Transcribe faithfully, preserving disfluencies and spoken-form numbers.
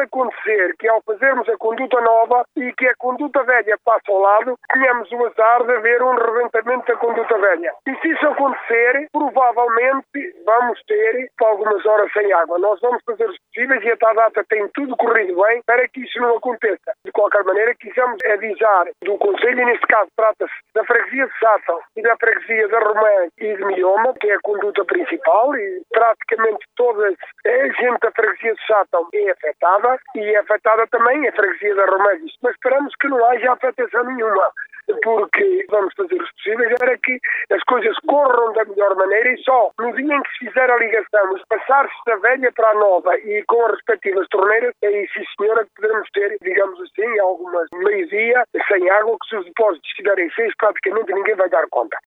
pode acontecer que ao fazermos a conduta nova e que a conduta velha passe ao lado, tenhamos o azar de haver um rebentamento da conduta velha. E se isso acontecer, provavelmente vamos ter algumas horas sem água. Nós vamos fazer os possíveis e até à data tem tudo corrido bem para que isso não aconteça. De qualquer maneira, quisemos avisar do Conselho, e neste caso trata-se da freguesia de Sátão e da freguesia da Romã e de Milhoma, que é a conduta principal, e praticamente toda a gente da freguesia de Sátão é afetada e é afetada também a freguesia da Romã. Mas esperamos que não haja afetação nenhuma, porque vamos fazer os possíveis para que as coisas corram da melhor maneira, e só no dia em que se fizer a ligação, passar-se da velha para a nova e com as respectivas torneiras, aí sim senhora que poderemos ter, digamos assim, algumas meio-dia sem água, que se os depósitos estiverem cheios praticamente ninguém vai dar conta.